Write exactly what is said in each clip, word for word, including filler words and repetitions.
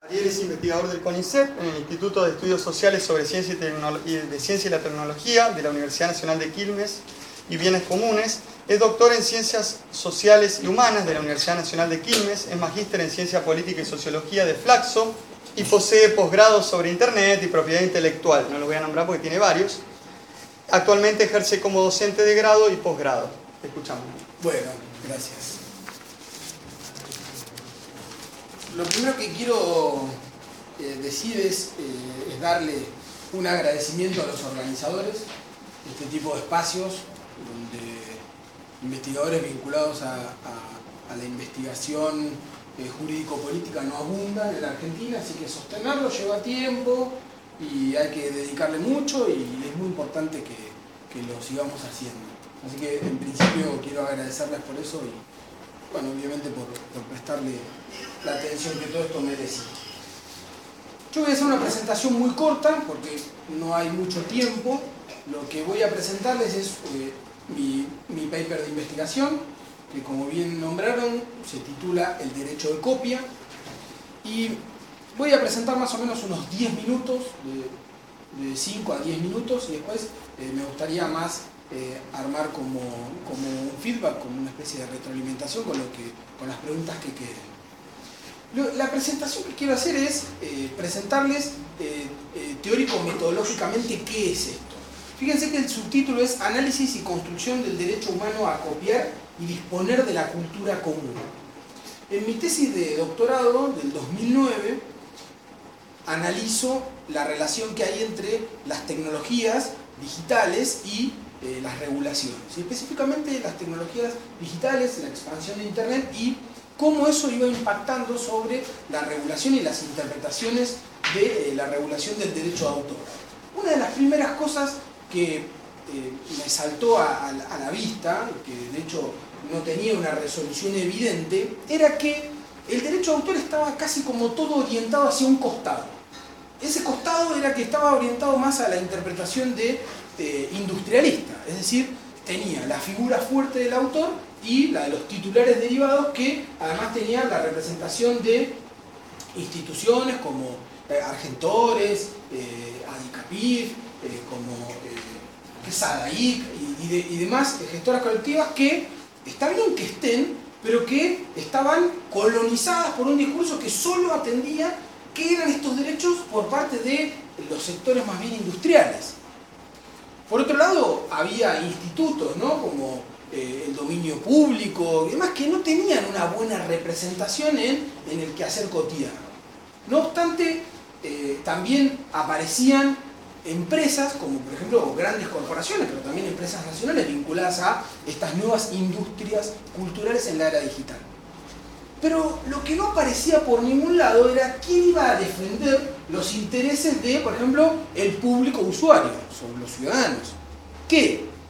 Ariel es investigador del CONICET, en el Instituto de Estudios Sociales sobre Ciencia y, de Ciencia y la Tecnología de la Universidad Nacional de Quilmes y Bienes Comunes. Es doctor en Ciencias Sociales y Humanas de la Universidad Nacional de Quilmes. Es magíster en Ciencia Política y Sociología de Flaxo y posee posgrados sobre Internet y propiedad intelectual. No lo voy a nombrar porque tiene varios. Actualmente ejerce como docente de grado y posgrado. Te escuchamos. Bueno, gracias. Lo primero que quiero eh, decir es, eh, es darle un agradecimiento a los organizadores de este tipo de espacios donde investigadores vinculados a, a, a la investigación eh, jurídico-política no abundan en la Argentina, así que sostenerlo lleva tiempo y hay que dedicarle mucho y es muy importante que, que lo sigamos haciendo. Así que en principio quiero agradecerles por eso y bueno, obviamente por, por prestarle la atención que todo esto merece. Yo voy a hacer una presentación muy corta porque no hay mucho tiempo. Lo que voy a presentarles es eh, mi, mi paper de investigación, que como bien nombraron, se titula El derecho de copia. Y voy a presentar más o menos unos diez minutos, de, de cinco a diez minutos, y después eh, me gustaría más Eh, armar como, como un feedback, como una especie de retroalimentación con, lo que, con las preguntas que queden. Lo, la presentación que quiero hacer es eh, presentarles eh, eh, teórico-metodológicamente qué es esto. Fíjense que el subtítulo es Análisis y construcción del derecho humano a copiar y disponer de la cultura común. En mi tesis de doctorado del dos mil nueve analizo la relación que hay entre las tecnologías digitales y Eh, las regulaciones, y específicamente las tecnologías digitales, la expansión de Internet y cómo eso iba impactando sobre la regulación y las interpretaciones de eh, la regulación del derecho de autor. Una de las primeras cosas que eh, me saltó a, a, a la vista, que de hecho no tenía una resolución evidente, era que el derecho de autor estaba casi como todo orientado hacia un costado. Ese costado era que estaba orientado más a la interpretación de Eh, industrialista, es decir, tenía la figura fuerte del autor y la de los titulares derivados que además tenían la representación de instituciones como eh, Argentores, eh, ADICAPIF, eh, como eh, SADAIC y, y, de, y demás gestoras colectivas que está bien que estén, pero que estaban colonizadas por un discurso que solo atendía qué eran estos derechos por parte de los sectores más bien industriales. Por otro lado, había institutos, ¿no? como eh, el dominio público y demás, que no tenían una buena representación en, en el quehacer cotidiano. No obstante, eh, también aparecían empresas, como por ejemplo grandes corporaciones, pero también empresas nacionales vinculadas a estas nuevas industrias culturales en la era digital. Pero lo que no aparecía por ningún lado era quién iba a defender los intereses de, por ejemplo, el público usuario, sobre los ciudadanos, que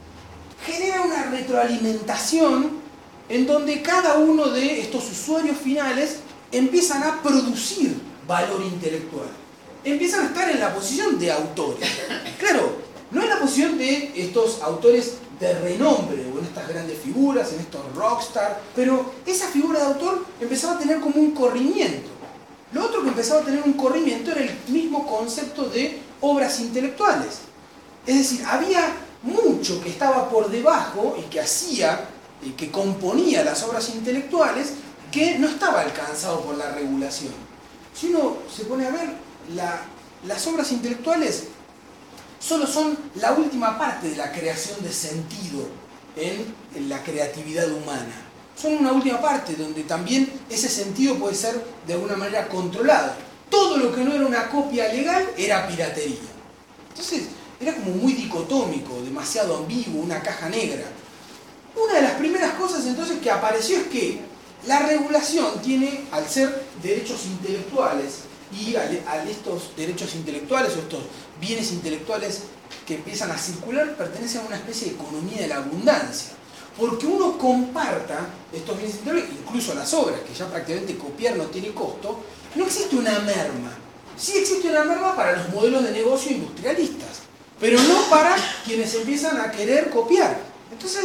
genera una retroalimentación en donde cada uno de estos usuarios finales empiezan a producir valor intelectual, empiezan a estar en la posición de autores. Claro, no en la posición de estos autores de renombre, o en estas grandes figuras, en estos rockstar, pero esa figura de autor empezaba a tener como un corrimiento. Lo otro que empezaba a tener un corrimiento era el mismo concepto de obras intelectuales. Es decir, había mucho que estaba por debajo y que hacía, y que componía las obras intelectuales, que no estaba alcanzado por la regulación. Si uno se pone a ver, la, las obras intelectuales solo son la última parte de la creación de sentido en, en la creatividad humana. Son una última parte donde también ese sentido puede ser de alguna manera controlado. Todo lo que no era una copia legal era piratería. Entonces era como muy dicotómico, demasiado ambiguo, una caja negra. Una de las primeras cosas entonces que apareció es que la regulación tiene, al ser derechos intelectuales, y a, a estos derechos intelectuales o estos bienes intelectuales que empiezan a circular pertenecen a una especie de economía de la abundancia. Porque uno comparta estos bienes intelectuales, incluso las obras, que ya prácticamente copiar no tiene costo, no existe una merma. Sí existe una merma para los modelos de negocio industrialistas, pero no para quienes empiezan a querer copiar. Entonces,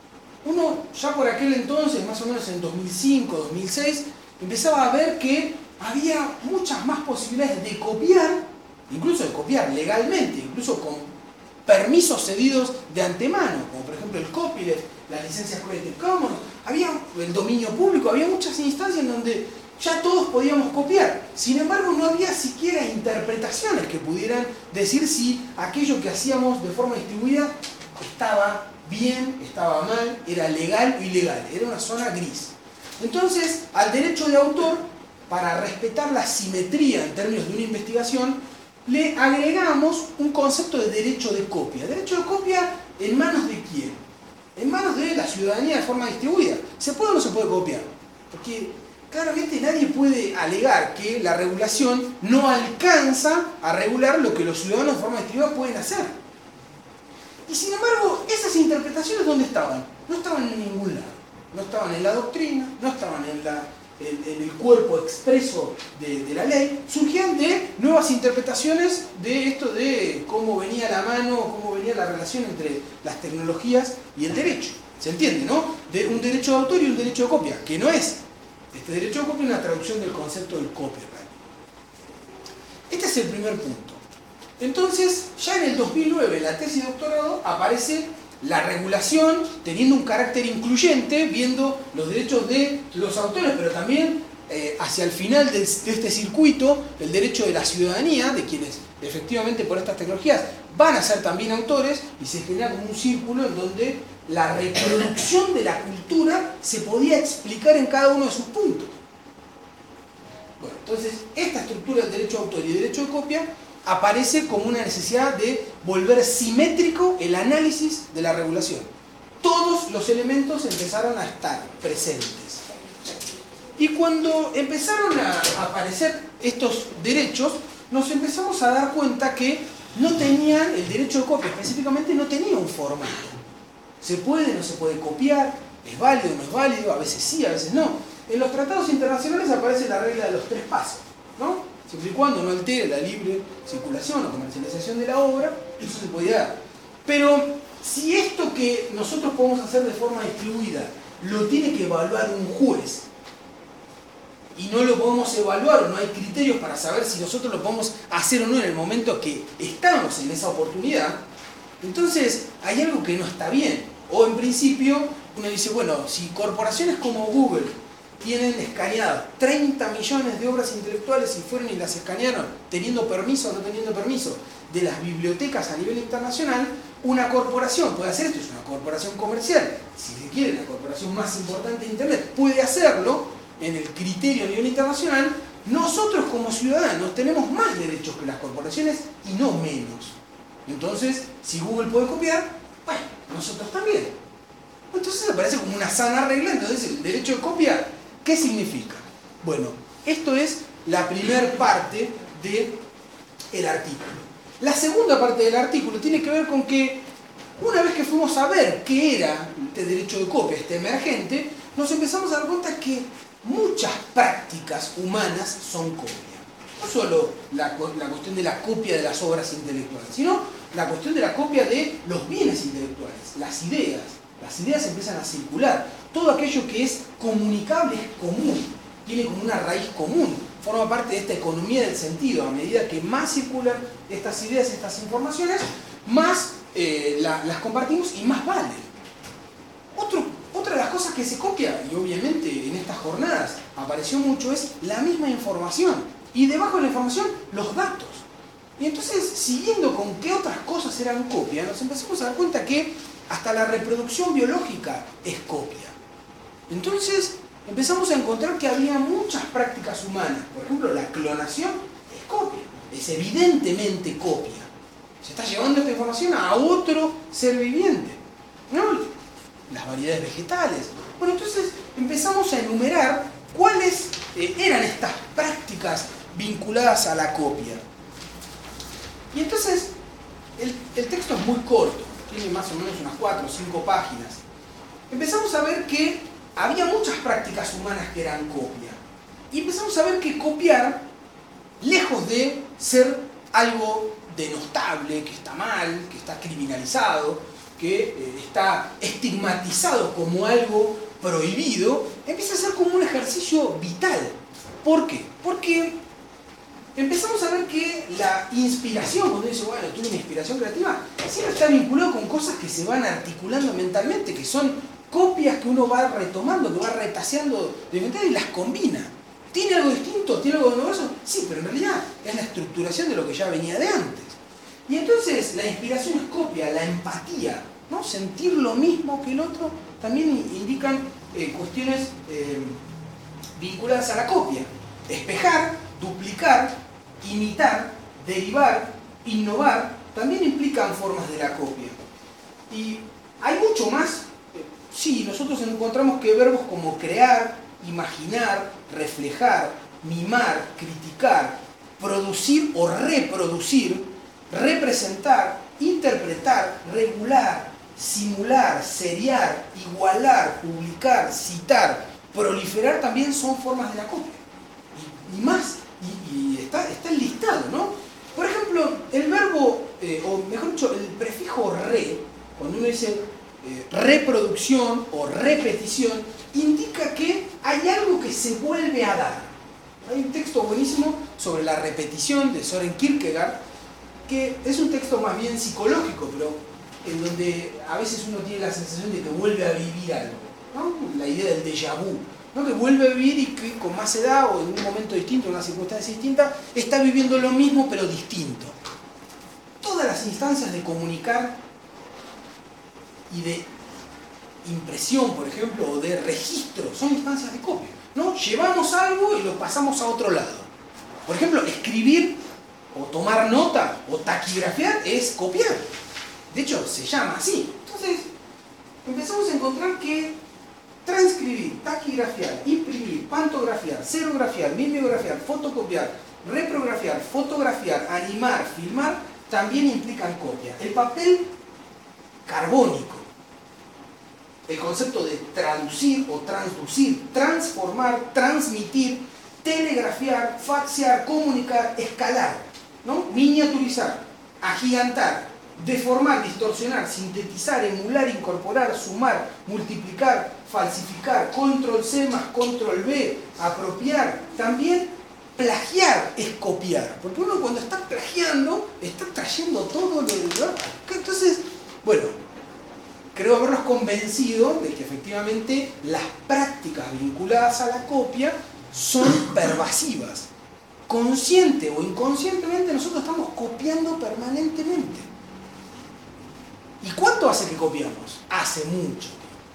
uno ya por aquel entonces, más o menos en dos mil cinco, dos mil seis, empezaba a ver que había muchas más posibilidades de copiar, incluso de copiar legalmente, incluso con permisos cedidos de antemano, como por ejemplo el copyleft, las licencias Creative Commons, había el dominio público, había muchas instancias en donde ya todos podíamos copiar. Sin embargo, no había siquiera interpretaciones que pudieran decir si aquello que hacíamos de forma distribuida estaba bien, estaba mal, era legal o ilegal, era una zona gris. Entonces, al derecho de autor, para respetar la simetría en términos de una investigación, le agregamos un concepto de derecho de copia. ¿Derecho de copia en manos de quién? En manos de la ciudadanía de forma distribuida. ¿Se puede o no se puede copiar? Porque claramente nadie puede alegar que la regulación no alcanza a regular lo que los ciudadanos de forma distribuida pueden hacer. Y sin embargo, esas interpretaciones, ¿dónde estaban? No estaban en ningún lado. No estaban en la doctrina, no estaban en, la, en, en el cuerpo expreso de, de la ley. Surgían de nuevas interpretaciones de esto de cómo venía la mano, cómo venía la relación entre las tecnologías y el derecho. ¿Se entiende, no? De un derecho de autor y un derecho de copia, que no es. Este derecho de copia es una traducción del concepto del copyright. Este es el primer punto. Entonces, ya en el dos mil nueve, en la tesis de doctorado, aparece la regulación teniendo un carácter incluyente, viendo los derechos de los autores, pero también eh, hacia el final de, de este circuito, el derecho de la ciudadanía, de quienes efectivamente por estas tecnologías van a ser también autores, y se genera como un círculo en donde la reproducción de la cultura se podía explicar en cada uno de sus puntos. Bueno, entonces, esta estructura del derecho de autor y derecho de copia aparece como una necesidad de volver simétrico el análisis de la regulación. Todos los elementos empezaron a estar presentes. Y cuando empezaron a aparecer estos derechos, nos empezamos a dar cuenta que no tenían, el derecho de copia específicamente no tenía un formato. ¿Se puede, no se puede copiar? ¿Es válido, no es válido? A veces sí, a veces no. En los tratados internacionales aparece la regla de los tres pasos, ¿no? Siempre y cuando no altere la libre circulación o comercialización de la obra, eso se podía dar. Pero si esto que nosotros podemos hacer de forma distribuida lo tiene que evaluar un juez, y no lo podemos evaluar o no hay criterios para saber si nosotros lo podemos hacer o no en el momento que estamos en esa oportunidad, entonces hay algo que no está bien. O en principio uno dice, bueno, si corporaciones como Google tienen escaneadas treinta millones de obras intelectuales y fueron y las escanearon teniendo permiso o no teniendo permiso de las bibliotecas a nivel internacional, una corporación puede hacer esto, es una corporación comercial, si se quiere la corporación más importante de Internet, puede hacerlo en el criterio a nivel internacional. Nosotros como ciudadanos tenemos más derechos que las corporaciones y no menos. Entonces, si Google puede copiar, bueno, nosotros también. Entonces aparece como una sana regla. Entonces el derecho de copia, ¿qué significa? Bueno, esto es la primera parte del artículo. La segunda parte del artículo tiene que ver con que una vez que fuimos a ver qué era este derecho de copia, este emergente, nos empezamos a dar cuenta que muchas prácticas humanas son copia. No solo la, la cuestión de la copia de las obras intelectuales, sino la cuestión de la copia de los bienes intelectuales, las ideas. Las ideas empiezan a circular. Todo aquello que es comunicable es común, tiene como una raíz común, forma parte de esta economía del sentido. A medida que más circulan estas ideas, estas informaciones, más eh, la, las compartimos y más valen. Otro, otra de las cosas que se copia, y obviamente en estas jornadas apareció mucho, es la misma información. Y debajo de la información, los datos. Y entonces, siguiendo con qué otras cosas eran copia, nos empezamos a dar cuenta que hasta la reproducción biológica es copia. Entonces, empezamos a encontrar que había muchas prácticas humanas. Por ejemplo, la clonación es copia, es evidentemente copia. Se está llevando esta información a otro ser viviente, ¿no? Las variedades vegetales. Bueno, entonces empezamos a enumerar cuáles eh, eran estas prácticas vinculadas a la copia. Y entonces, el, el texto es muy corto, tiene más o menos unas cuatro o cinco páginas. Empezamos a ver que había muchas prácticas humanas que eran copia. Y empezamos a ver que copiar, lejos de ser algo denostable, que está mal, que está criminalizado, que eh, está estigmatizado como algo prohibido, empieza a ser como un ejercicio vital. ¿Por qué? Porque empezamos a ver que la inspiración, cuando dice, bueno, tuve una inspiración creativa, siempre está vinculado con cosas que se van articulando mentalmente, que son copias que uno va retomando, que va retaseando de mental y las combina. ¿Tiene algo distinto? ¿Tiene algo novedoso? Sí, pero en realidad es la estructuración de lo que ya venía de antes. Y entonces la inspiración es copia, la empatía, ¿no? Sentir lo mismo que el otro, también indican eh, cuestiones eh, vinculadas a la copia. Espejar, duplicar, imitar, derivar, innovar, también implican formas de la copia. Y hay mucho más. Sí, nosotros encontramos que verbos como crear, imaginar, reflejar, mimar, criticar, producir o reproducir, representar, interpretar, regular, simular, seriar, igualar, publicar, citar, proliferar también son formas de la copia. Y, y más, y, y está, está enlistado, ¿no? Por ejemplo, el verbo, eh, o mejor dicho, el prefijo re, cuando uno dice eh, reproducción o repetición, indica que hay algo que se vuelve a dar. Hay un texto buenísimo sobre la repetición de Søren Kierkegaard, que es un texto más bien psicológico, pero en donde a veces uno tiene la sensación de que vuelve a vivir algo, ¿no? La idea del déjà vu, ¿no? Que vuelve a vivir y que con más edad o en un momento distinto, en una circunstancia distinta, está viviendo lo mismo pero distinto. Todas las instancias de comunicar y de impresión, por ejemplo, o de registro, son instancias de copia, ¿no? Llevamos algo y lo pasamos a otro lado. Por ejemplo, escribir o tomar nota o taquigrafiar es copiar. De hecho, se llama así. Entonces, empezamos a encontrar que transcribir, taquigrafiar, imprimir, pantografiar, serigrafiar, mimeografiar, fotocopiar, reprografiar, fotografiar, animar, filmar, también implican copia. El papel carbónico, el concepto de traducir o transducir, transformar, transmitir, telegrafiar, faxear, comunicar, escalar, ¿no? Miniaturizar, agigantar, deformar, distorsionar, sintetizar, emular, incorporar, sumar, multiplicar, falsificar, control C más control V, apropiar, también plagiar es copiar, porque uno cuando está plagiando está trayendo todo lo de... Entonces, bueno, creo haberlos convencido de que efectivamente las prácticas vinculadas a la copia son pervasivas. Consciente o inconscientemente nosotros estamos copiando permanentemente. ¿Y cuánto hace que copiamos? Hace mucho.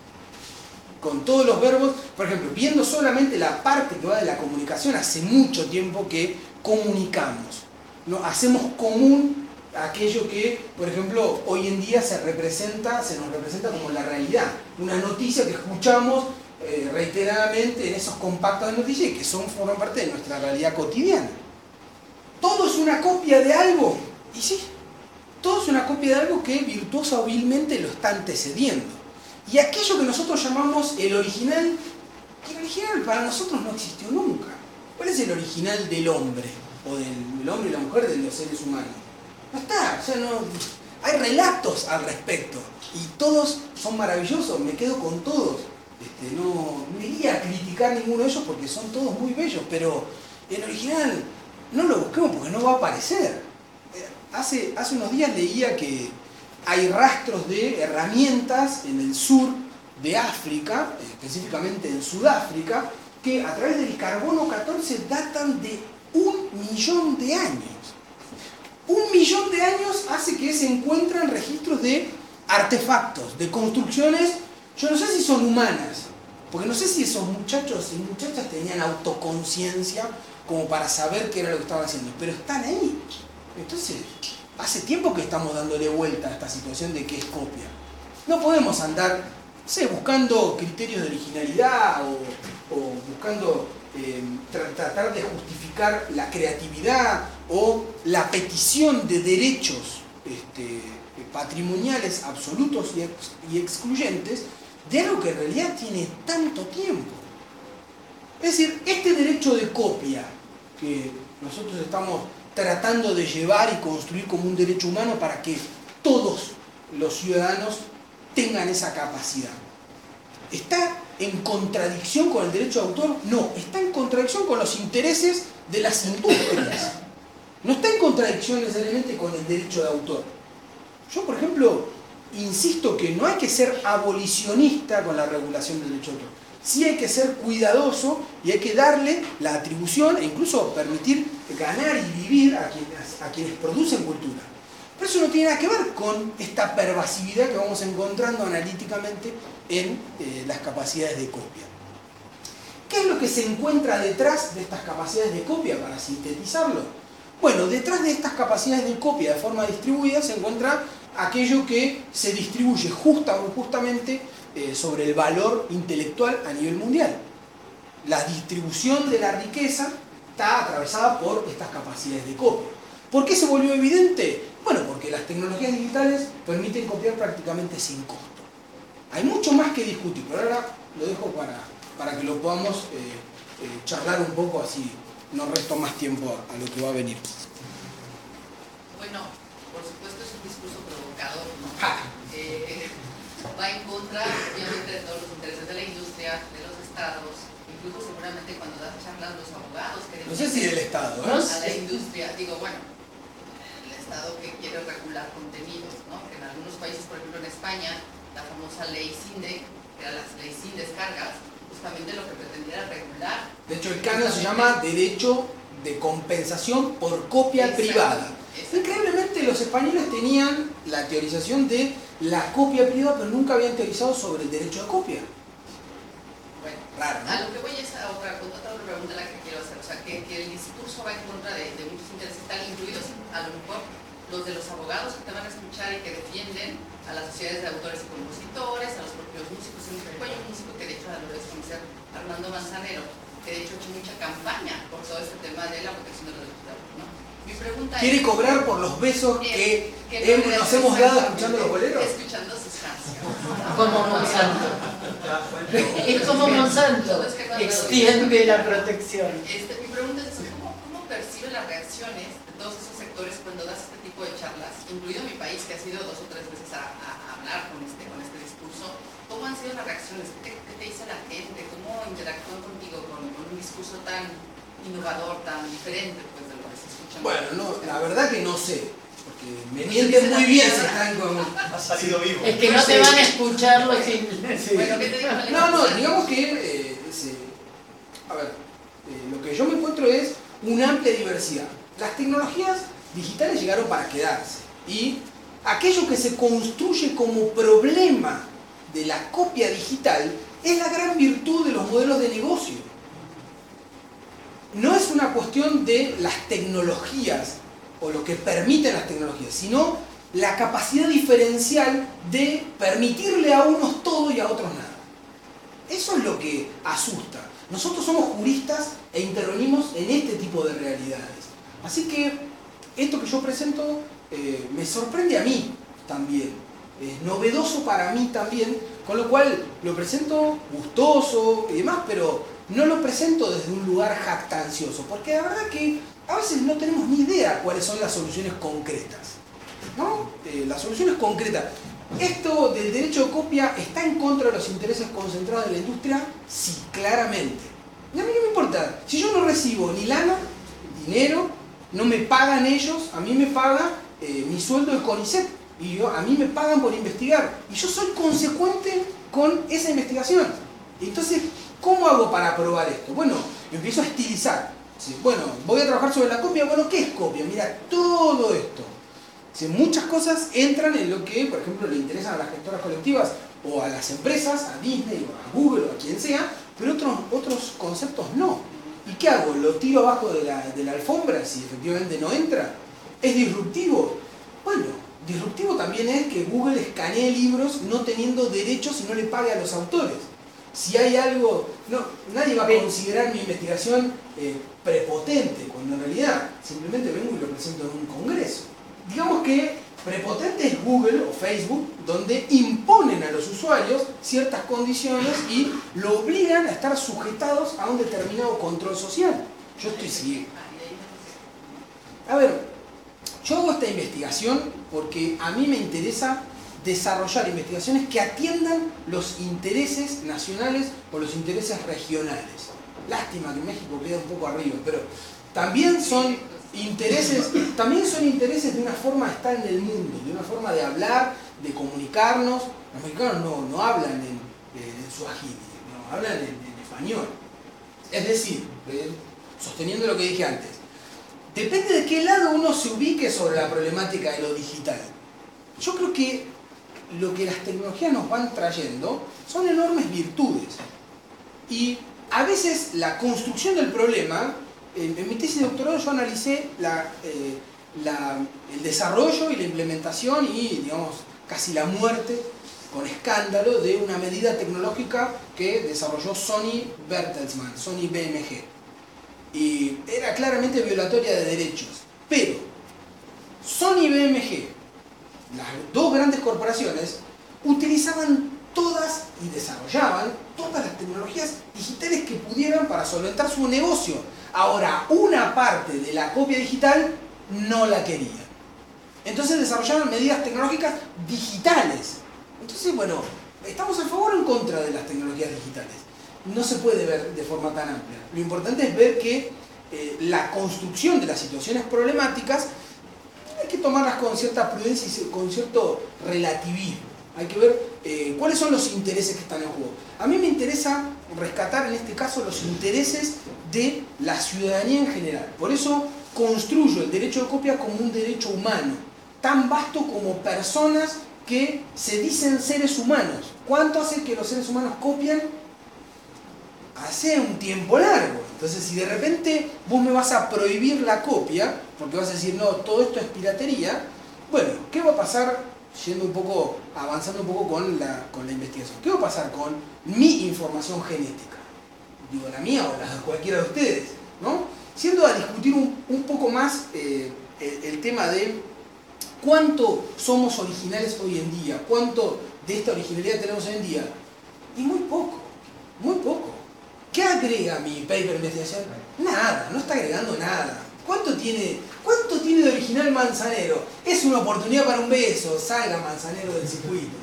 Con todos los verbos, por ejemplo, viendo solamente la parte que va de la comunicación, hace mucho tiempo que comunicamos, ¿no? Hacemos común aquello que, por ejemplo, hoy en día se representa, se nos representa como la realidad. Una noticia que escuchamos eh, reiteradamente en esos compactos de noticias y que son, forman parte de nuestra realidad cotidiana. ¿Todo es una copia de algo? Y sí, todo es una copia de algo que virtuosa o vilmente lo está antecediendo. Y aquello que nosotros llamamos el original, el original para nosotros no existió nunca. ¿Cuál es el original del hombre? O del, del hombre y la mujer, de los seres humanos. No está, o sea, no, hay relatos al respecto. Y todos son maravillosos, me quedo con todos. Este, no, no iría a criticar ninguno de ellos porque son todos muy bellos, pero el original no lo busquemos porque no va a aparecer. Hace, hace unos días leía que hay rastros de herramientas en el sur de África, específicamente en Sudáfrica, que a través del carbono catorce datan de un millón de años. Un millón de años hace que se encuentran registros de artefactos, de construcciones, yo no sé si son humanas, porque no sé si esos muchachos y muchachas tenían autoconciencia como para saber qué era lo que estaban haciendo, pero están ahí. Entonces, hace tiempo que estamos dándole vuelta a esta situación de que es copia. No podemos andar, no sé, buscando criterios de originalidad o, o buscando eh, tra tratar de justificar la creatividad o la petición de derechos este, patrimoniales absolutos y, ex y excluyentes de algo que en realidad tiene tanto tiempo. Es decir, este derecho de copia que nosotros estamos tratando de llevar y construir como un derecho humano para que todos los ciudadanos tengan esa capacidad, está en contradicción con el derecho de autor? No, está en contradicción con los intereses de las industrias. No está en contradicción necesariamente con el derecho de autor. Yo, por ejemplo, insisto que no hay que ser abolicionista con la regulación del derecho de autor. Sí hay que ser cuidadoso y hay que darle la atribución e incluso permitir ganar y vivir a quienes, a quienes producen cultura. Pero eso no tiene nada que ver con esta pervasividad que vamos encontrando analíticamente en eh, las capacidades de copia. ¿Qué es lo que se encuentra detrás de estas capacidades de copia, para sintetizarlo? Bueno, detrás de estas capacidades de copia de forma distribuida se encuentra aquello que se distribuye justa o justamente eh, sobre el valor intelectual a nivel mundial. La distribución de la riqueza está atravesada por estas capacidades de copia. ¿Por qué se volvió evidente? Bueno, porque las tecnologías digitales permiten copiar prácticamente sin costo. Hay mucho más que discutir, pero ahora lo dejo para, para que lo podamos eh, eh, charlar un poco, así no resto más tiempo a, a lo que va a venir. Bueno, por supuesto es un discurso provocador, ¿no? Eh, va en contra, obviamente, de todos los intereses de la industria, de los estados, incluso seguramente cuando das charlas los abogados que no sé si del estado, ¿eh? A la industria, digo, bueno, el estado que quiere regular contenidos, ¿no? Que en algunos países, por ejemplo en España, la famosa ley SINDE, que era la ley sin descargas, justamente lo que pretendía era regular. De hecho, el canon se llama Derecho de Compensación por Copia Exacto. Privada. Exacto. Increíblemente, los españoles tenían la teorización de la copia privada, pero nunca habían teorizado sobre el derecho de copia. Bueno, raro, ¿no? A lo que voy es a otra, otra pregunta la que quiero hacer. O sea, que, que el discurso va en contra de, de muchos intereses, están incluidos a lo mejor los de los abogados que te van a escuchar y que defienden a las sociedades de autores y compositores, a los propios músicos. Hay un músico que de hecho lo debes conocer, Armando Manzanero, que de hecho ha hecho mucha campaña por todo este tema de la protección de los derechos de autor, ¿no? Mi pregunta quiere es, cobrar por los besos que, que hemos, nos hemos dado escuchando los boleros. Escuchando sus canciones. Como Monsanto. Es como Monsanto. Extiende la protección. Este, mi pregunta es, ¿cómo, ¿cómo percibe las reacciones de todos esos sectores cuando das este tipo de charlas, incluido mi país, que ha sido dos o tres veces a, a, a hablar con este, con este discurso? ¿Cómo han sido las reacciones? ¿Qué te, qué te dice la gente? ¿Cómo interactúan contigo con, con un discurso tan innovador, tan diferente pues, de lo que se escucha? Bueno, no, la verdad que no sé, porque me mienten muy bien si están con... Ha salido vivo. Es que no te van a escuchar los sí. Bueno, ¿qué te digo? No, no, digamos que... Eh, ese, a ver, eh, lo que yo me encuentro es una amplia diversidad. Las tecnologías digitales llegaron para quedarse. Y aquello que se construye como problema de la copia digital es la gran virtud de los modelos de negocio. No es una cuestión de las tecnologías o lo que permiten las tecnologías, sino la capacidad diferencial de permitirle a unos todo y a otros nada. Eso es lo que asusta. Nosotros somos juristas e intervenimos en este tipo de realidades. Así que esto que yo presento eh, me sorprende a mí también. Es novedoso para mí también, con lo cual lo presento gustoso y demás, pero no lo presento desde un lugar jactancioso, porque la verdad que a veces no tenemos ni idea cuáles son las soluciones concretas, ¿no? Eh, las soluciones concretas. ¿Esto del derecho de copia está en contra de los intereses concentrados de la industria? Sí, claramente. Y a mí no me importa. Si yo no recibo ni lana, dinero, no me pagan ellos, a mí me paga eh, mi sueldo de CONICET. Y yo, a mí me pagan por investigar. Y yo soy consecuente con esa investigación. Entonces, ¿cómo hago para probar esto? Bueno, yo empiezo a estilizar. ¿Sí? Bueno, voy a trabajar sobre la copia. Bueno, ¿qué es copia? Mira, todo esto. ¿Sí? Muchas cosas entran en lo que, por ejemplo, le interesan a las gestoras colectivas o a las empresas, a Disney o a Google o a quien sea, pero otros, otros conceptos no. ¿Y qué hago? ¿Lo tiro abajo de la, de la alfombra si efectivamente no entra? ¿Es disruptivo? Bueno, disruptivo también es que Google escanee libros no teniendo derechos y no le pague a los autores. Si hay algo... No, nadie va a considerar mi investigación eh, prepotente, cuando en realidad simplemente vengo y lo presento en un congreso. Digamos que prepotente es Google o Facebook, donde imponen a los usuarios ciertas condiciones y lo obligan a estar sujetados a un determinado control social. Yo estoy siguiendo. A ver, yo hago esta investigación porque a mí me interesa desarrollar investigaciones que atiendan los intereses nacionales o los intereses regionales. Lástima que México queda un poco arriba, pero también son intereses, también son intereses de una forma de estar en el mundo, de una forma de hablar, de comunicarnos. Los mexicanos no, no hablan en, en suajili, no, hablan en, en español. Es decir, eh, sosteniendo lo que dije antes, depende de qué lado uno se ubique sobre la problemática de lo digital. Yo creo que lo que las tecnologías nos van trayendo son enormes virtudes. Y a veces la construcción del problema, en, en mi tesis de doctorado yo analicé la, eh, la, el desarrollo y la implementación y, digamos, casi la muerte con escándalo de una medida tecnológica que desarrolló Sony Bertelsmann, Sony B M G. Y era claramente violatoria de derechos. Pero Sony y B M G, las dos grandes corporaciones, utilizaban todas y desarrollaban todas las tecnologías digitales que pudieran para solventar su negocio. Ahora, una parte de la copia digital no la querían. Entonces desarrollaron medidas tecnológicas digitales. Entonces, bueno, ¿estamos a favor o en contra de las tecnologías digitales? No se puede ver de forma tan amplia. Lo importante es ver que eh, la construcción de las situaciones problemáticas hay que tomarlas con cierta prudencia y con cierto relativismo. Hay que ver eh, cuáles son los intereses que están en juego. A mí me interesa rescatar en este caso los intereses de la ciudadanía en general. Por eso construyo el derecho de copia como un derecho humano, tan vasto como personas que se dicen seres humanos. ¿Cuánto hace que los seres humanos copian? Hace un tiempo largo. Entonces, si de repente vos me vas a prohibir la copia, porque vas a decir, no, todo esto es piratería, bueno, ¿qué va a pasar, yendo un poco, avanzando un poco con la, con la investigación? ¿Qué va a pasar con mi información genética? Digo, la mía o la de cualquiera de ustedes, ¿no? Siendo a discutir un, un poco más eh, el, el tema de cuánto somos originales hoy en día, cuánto de esta originalidad tenemos hoy en día, y muy poco, muy poco. ¿Qué agrega mi paper de investigación? Nada, no está agregando nada. ¿Cuánto tiene, cuánto tiene de original Manzanero? Es una oportunidad para un beso, salga Manzanero del circuito.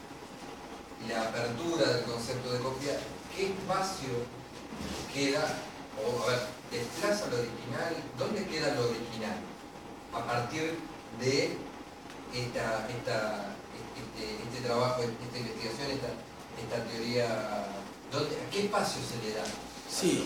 Y la apertura del concepto de copia, ¿qué espacio queda? O, a ver, desplaza lo original, ¿dónde queda lo original? A partir de esta, esta, este, este trabajo, esta investigación, esta, esta teoría, ¿dónde, ¿a qué espacio se le da? Sí.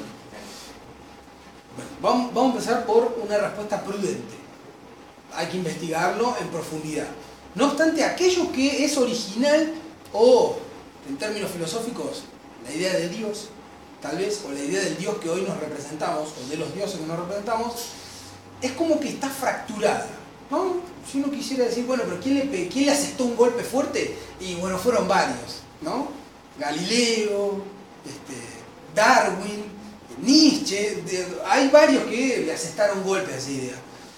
Bueno, vamos, vamos a empezar por una respuesta prudente. Hay que investigarlo en profundidad. No obstante, aquello que es original o, en términos filosóficos, la idea de Dios, tal vez, o la idea del Dios que hoy nos representamos, o de los dioses que nos representamos, es como que está fracturada, ¿no? Si uno quisiera decir, bueno, pero ¿quién le, quién le asestó un golpe fuerte? Y bueno, fueron varios, ¿no? Galileo, este, Darwin, Nietzsche, de, hay varios que le asestaron golpes a esa idea.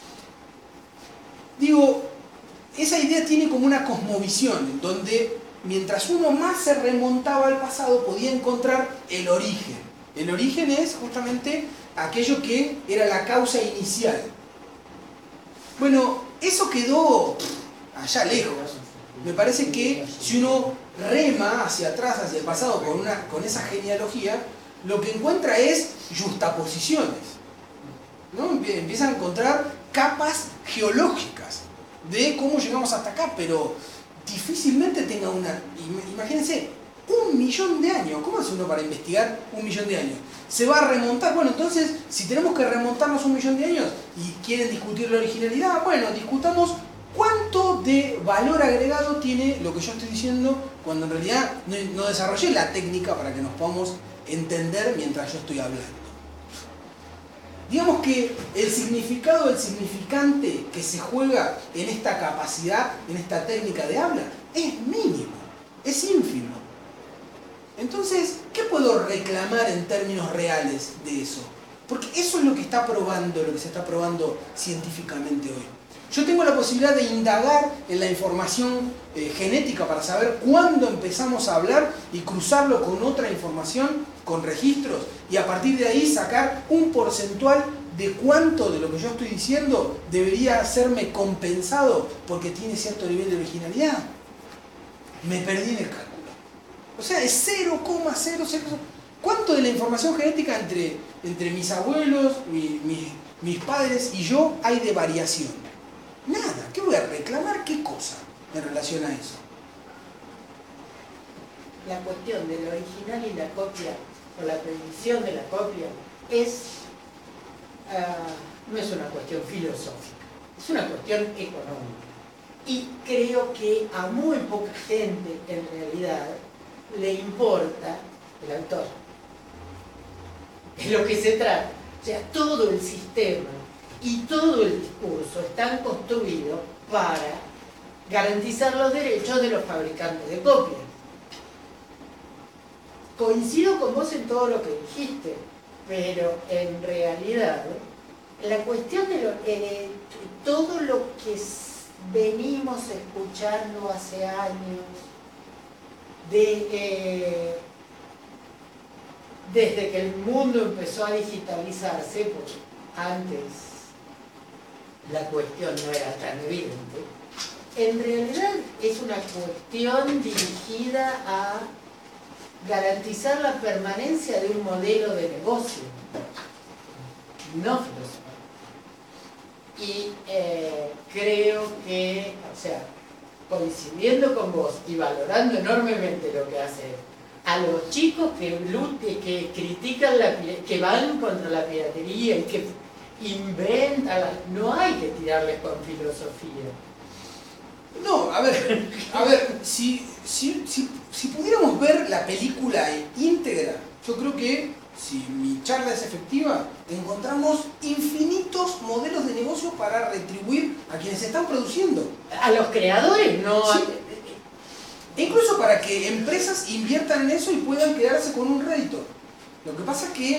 Digo, esa idea tiene como una cosmovisión, donde mientras uno más se remontaba al pasado, podía encontrar el origen. El origen es justamente aquello que era la causa inicial. Bueno, eso quedó allá lejos. Me parece que si uno rema hacia atrás, hacia el pasado, con, una, con esa genealogía, lo que encuentra es justaposiciones, ¿no? Empiezan a encontrar capas geológicas de cómo llegamos hasta acá, pero difícilmente tenga una... Imagínense, un millón de años. ¿Cómo hace uno para investigar un millón de años? ¿Se va a remontar? Bueno, entonces, si tenemos que remontarnos un millón de años y quieren discutir la originalidad, bueno, discutamos cuánto de valor agregado tiene lo que yo estoy diciendo cuando en realidad no, no desarrollé la técnica para que nos podamos entender mientras yo estoy hablando. Digamos que el significado, el significante que se juega en esta capacidad, en esta técnica de habla, es mínimo, es ínfimo. Entonces, ¿qué puedo reclamar en términos reales de eso? Porque eso es lo que está probando, lo que se está probando científicamente hoy. Yo tengo la posibilidad de indagar en la información eh, genética para saber cuándo empezamos a hablar y cruzarlo con otra información, con registros, y a partir de ahí sacar un porcentual de cuánto de lo que yo estoy diciendo debería serme compensado porque tiene cierto nivel de originalidad. me perdí en el cálculo. O sea, es cero coma cero cero. ¿Cuánto de la información genética entre, entre mis abuelos, mi, mi, mis padres y yo hay de variación? Nada. ¿Qué voy a reclamar? ¿Qué cosa en relación a eso? La cuestión del original y la copia, o la predicción de la copia, es, uh, no es una cuestión filosófica, es una cuestión económica. Y creo que a muy poca gente, en realidad, le importa el autor. Es lo que se trata. O sea, todo el sistema y todo el discurso están construidos para garantizar los derechos de los fabricantes de copias. Coincido con vos en todo lo que dijiste, pero en realidad la cuestión de lo, eh, todo lo que venimos escuchando hace años, de, eh, desde que el mundo empezó a digitalizarse, porque antes la cuestión no era tan evidente, en realidad es una cuestión dirigida a garantizar la permanencia de un modelo de negocio, no filosófico. Y eh, creo que, o sea, coincidiendo con vos y valorando enormemente lo que hace a los chicos que, que critican, la, que van contra la piratería y que inventan, la, no hay que tirarles con filosofía. No, a ver, a ver, si, si, si, si pudiéramos ver la película íntegra, yo creo que, si mi charla es efectiva, encontramos infinitos modelos de negocio para retribuir a quienes están produciendo. A los creadores, no. Sí. Incluso para que empresas inviertan en eso y puedan quedarse con un rédito. Lo que pasa es que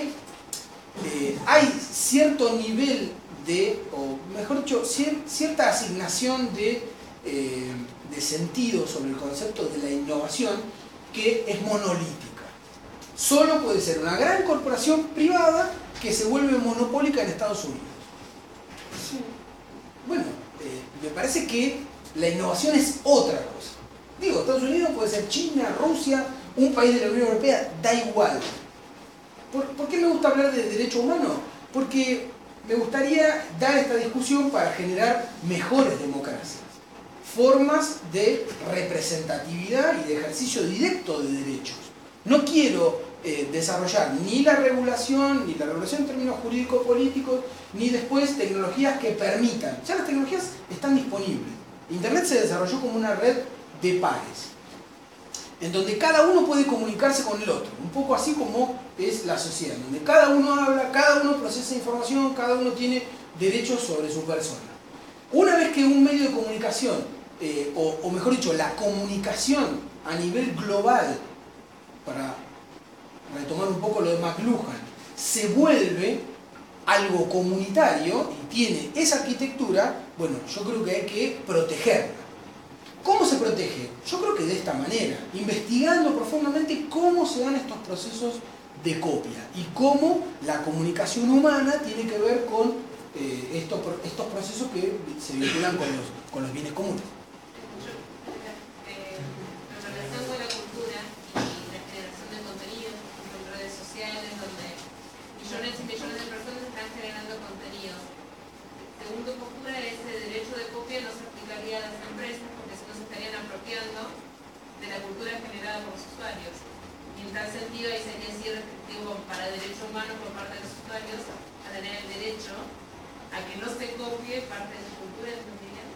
eh, hay cierto nivel de, o mejor dicho, cier, cierta asignación de, eh, de sentido sobre el concepto de la innovación que es monolítica. Solo puede ser una gran corporación privada que se vuelve monopólica en Estados Unidos. Sí. Bueno, eh, me parece que la innovación es otra cosa. Digo, Estados Unidos puede ser China, Rusia, un país de la Unión Europea, da igual. ¿Por, ¿por qué me gusta hablar de derecho humano? Porque me gustaría dar esta discusión para generar mejores democracias, formas de representatividad y de ejercicio directo de derechos. No quiero eh, desarrollar ni la regulación, ni la regulación en términos jurídico-políticos, ni después tecnologías que permitan. Ya las tecnologías están disponibles. Internet se desarrolló como una red de pares, en donde cada uno puede comunicarse con el otro, un poco así como es la sociedad, donde cada uno habla, cada uno procesa información, cada uno tiene derechos sobre su persona. Una vez que un medio de comunicación, eh, o, o mejor dicho, la comunicación a nivel global, para retomar un poco lo de McLuhan, se vuelve algo comunitario y tiene esa arquitectura, bueno, yo creo que hay que protegerla. ¿Cómo se protege? Yo creo que de esta manera, investigando profundamente cómo se dan estos procesos de copia y cómo la comunicación humana tiene que ver con eh, estos, estos procesos que se vinculan con los, con los bienes comunes. Millones y millones de personas están generando contenido. Según tu postura, ese derecho de copia no se aplicaría a las empresas porque si no se estarían apropiando de la cultura generada por los usuarios. Y en tal sentido ahí sería así restrictivo para derecho humano por parte de los usuarios a tener el derecho a que no se copie parte de su cultura y de su cotidiano.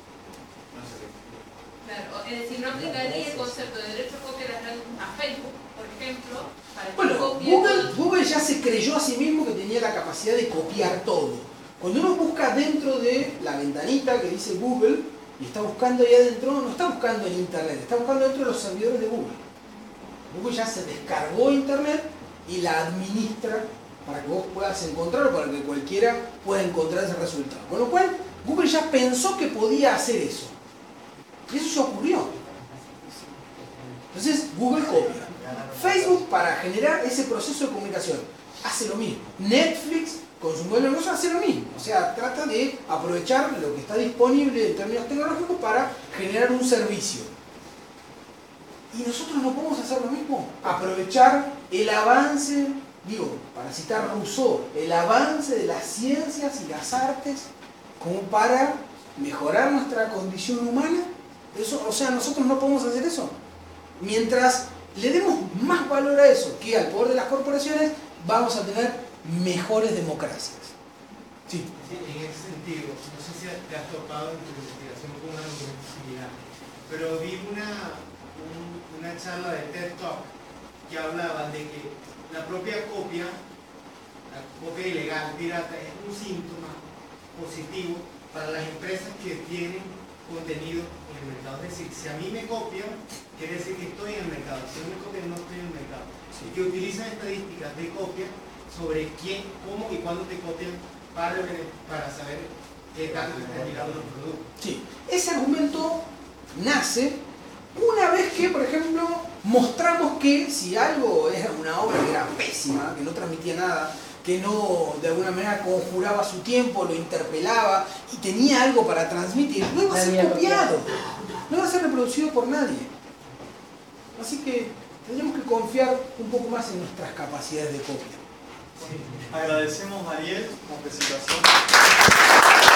Claro, es decir, no aplicaría el concepto de derecho a copia a Facebook, por ejemplo, para que bueno, copie Google, Google ya se creyó a sí mismo que tenía la capacidad de copiar todo. Cuando uno busca dentro de la ventanita que dice Google y está buscando ahí adentro, no está buscando en Internet, está buscando dentro de los servidores de Google. Google ya se descargó Internet y la administra para que vos puedas encontrarlo, para que cualquiera pueda encontrar ese resultado. Con lo cual, Google ya pensó que podía hacer eso. Y eso ya ocurrió. Entonces, Google copia. Facebook, para generar ese proceso de comunicación, hace lo mismo. Netflix, con su modelo de negocio, hace lo mismo. O sea, trata de aprovechar lo que está disponible en términos tecnológicos para generar un servicio. Y nosotros no podemos hacer lo mismo, aprovechar el avance, digo, para citar Rousseau, el avance de las ciencias y las artes como para mejorar nuestra condición humana. Eso, o sea, nosotros no podemos hacer eso. Mientras le demos más valor a eso que al poder de las corporaciones, vamos a tener mejores democracias. Sí. Sí, en ese sentido, no sé si te has topado en tu investigación con un argumento similar, pero vi una, un, una charla de TED Talk que hablaba de que la propia copia, la copia ilegal, pirata, es un síntoma positivo para las empresas que tienen contenido en el mercado. Es decir, si a mí me copian, quiere decir que estoy en el mercado. Si no me copian, no estoy en el mercado. Y que utilizan estadísticas de copia sobre quién, cómo y cuándo te copian para, para saber qué tanto están llegando los productos. Sí, ese argumento nace una vez que, por ejemplo, mostramos que si algo era una obra que era pésima, que no transmitía nada, que no de alguna manera conjuraba su tiempo, lo interpelaba y tenía algo para transmitir, no iba a ser copiado, no iba a ser reproducido por nadie. Así que tendríamos que confiar un poco más en nuestras capacidades de copia. Sí. Agradecemos a Ariel como presentación.